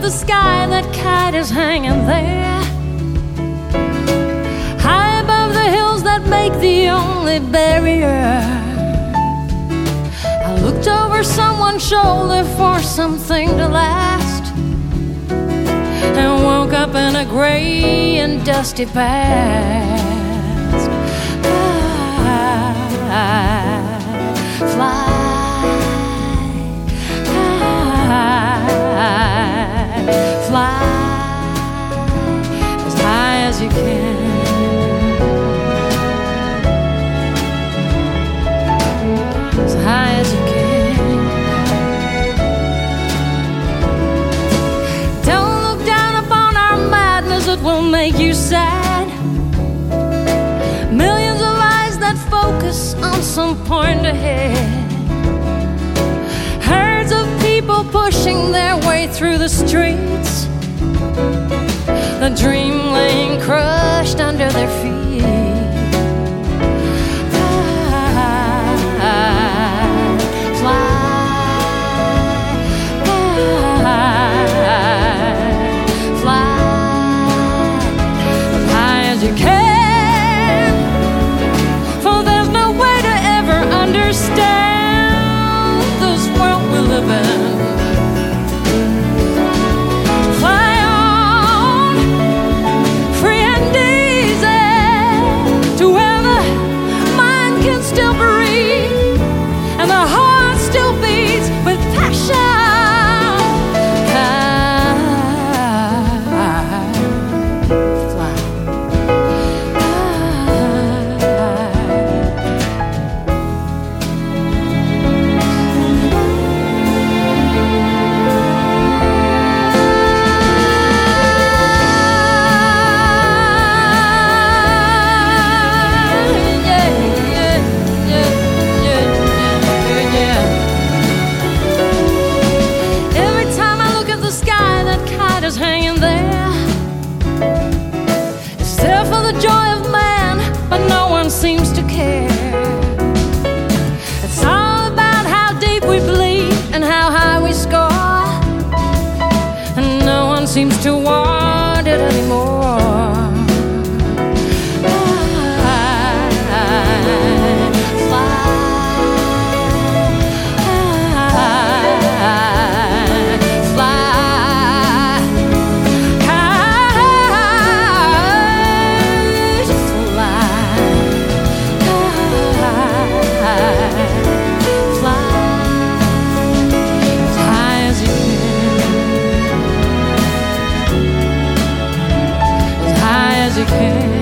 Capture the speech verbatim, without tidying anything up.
the sky, that kite is hanging there, high above the hills that make the only barrier. I looked over someone's shoulder for something to last, and woke up in a gray and dusty past. I fly Fly as high as you can. As high as you can. Don't look down upon our madness, it will make you sad. Millions of eyes that focus on some point ahead. People pushing their way through the streets, the dream laying crushed under their feet. Fly, fly, fly, fly as high as you can, for there's no way to ever understand this world we live in. Hanging there, it's there for the joy of man, but no one seems to care. It's all about how deep we bleed and how high we score, and no one seems to want it anymore. You can.